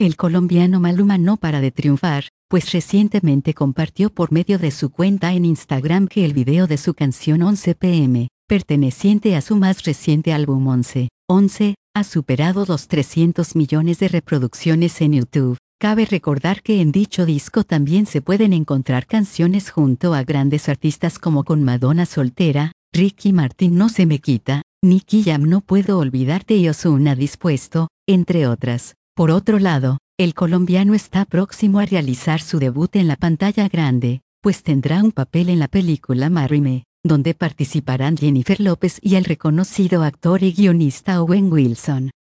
El colombiano Maluma no para de triunfar, pues recientemente compartió por medio de su cuenta en Instagram que el video de su canción 11 p.m., perteneciente a su más reciente álbum 11, ha superado los 300 millones de reproducciones en YouTube. Cabe recordar que en dicho disco también se pueden encontrar canciones junto a grandes artistas como con Madonna Soltera, Ricky Martin No Se Me Quita, Nicky Jam No Puedo Olvidarte y Ozuna Dispuesto, entre otras. Por otro lado, el colombiano está próximo a realizar su debut en la pantalla grande, pues tendrá un papel en la película Marry Me, donde participarán Jennifer López y el reconocido actor y guionista Owen Wilson.